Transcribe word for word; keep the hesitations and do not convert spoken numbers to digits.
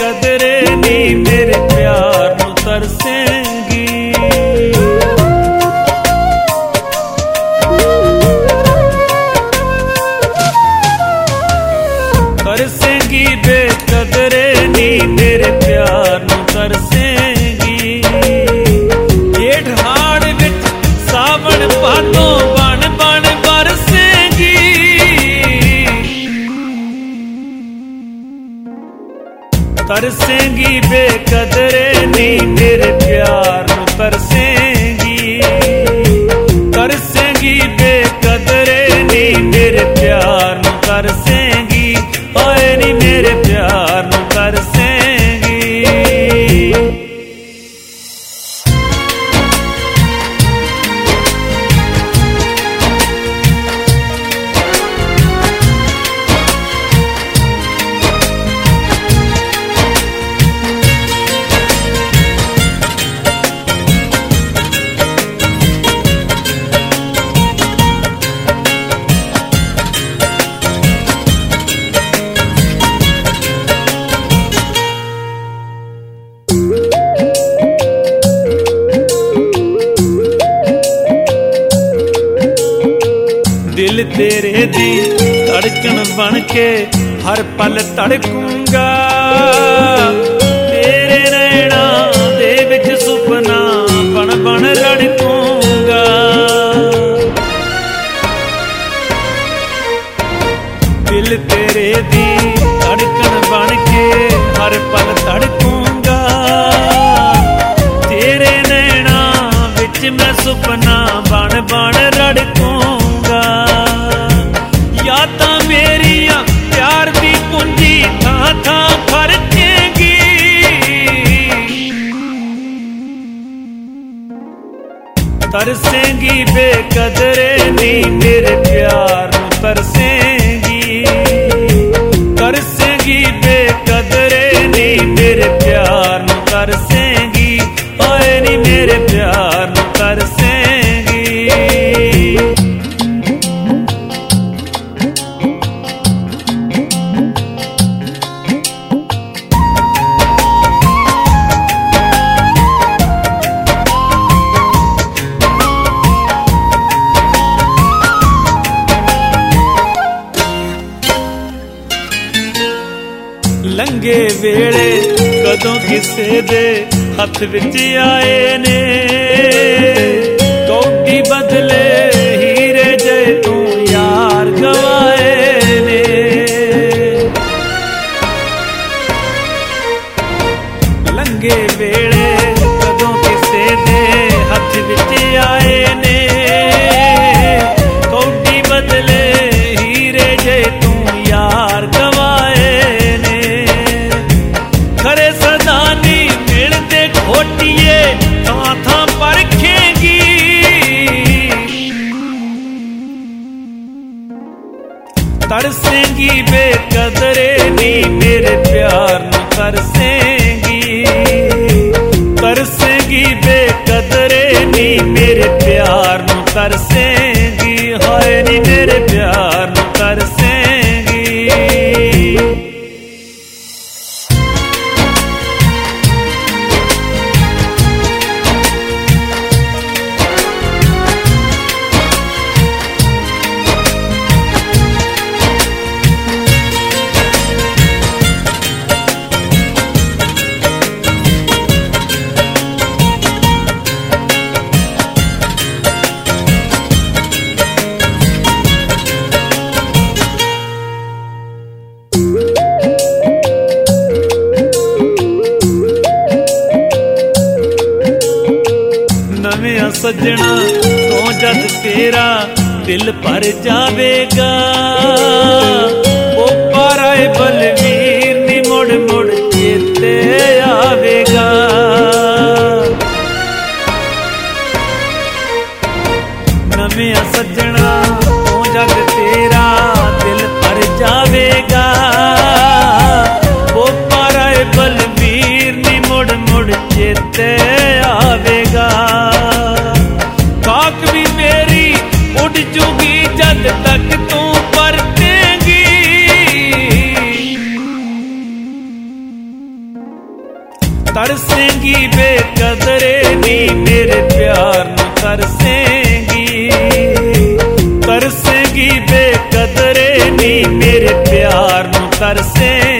बेकदरे नी मेरे प्यार नू तरसेंगी। तरसेंगी बेकदरे नी मेरे प्यार नू तरसेंगी। जेठ हाड़ विच सावन भादों बन बन बरसेंगी। तरसेंगी बेकदरे नी मेरे प्यार नू तरसेंगी। तरसेंगी बेकदरे नी मेरे प्यार नू तरसेंगी। ओए नी मेरे प्यार नू तरसेंगी। दिल तेरे दी धड़कन बन के हर पल धड़कूंगा। तेरे नैना दे विच सुपना बन बन रड़कूंगा। दिल तेरे दी धड़कन बन के हर पल धड़कूंगा। तेरे नैना विच मैं सुपना बन बन रड़कूंगा। यादां मेरियां प्यार दी पूंजी थां थां खर्चेंगी। तरसेंगी बेकदरे नी मेरे प्यार नू तरसेंगी। तरसेंगी बेकदरे नी मेरे प्यार नू तरसेंगी। ओए नी मेरे प्यार नू तरसेंगी। लंघे वेले कदों किसे दे हथ विच आए ने। कौडी बदले हीरे जे तू यार गवाए ने। लंघे वेले कदों किसे दे हथ विच आए ने। कौडी बदले हीरे जे तू यार गवाए ने। खरे सदा नी मिलते घोटिए थां थां परखेंगी। तरसेंगी बेकदरे नी मेरे प्यार नू तरसेंगी। तरसेंगी बेकदरे नी मेरे प्यार नू तरसेंगी। हाय नी मेरे प्यार नू तरसेंगी। नवें सजना तो जद तेरा दिल भर जावेगा। ओ पाराए बलवीर नी मुड़ मुड़ चेते आवेगा। नवें सजना तो जद तेरा दिल भर जावेगा। ओ पाराए बलवीर नी मुड़ मुड़ चेते आवेगा। खाक भी मेरी उड़ जूगी जद तक तू परतेंगी। तरसेंगी बेकदरे नी मेरे प्यार नू तरसेंगी, तरसेंगी बेकदरे नी मेरे प्यार नू तरसेंगी।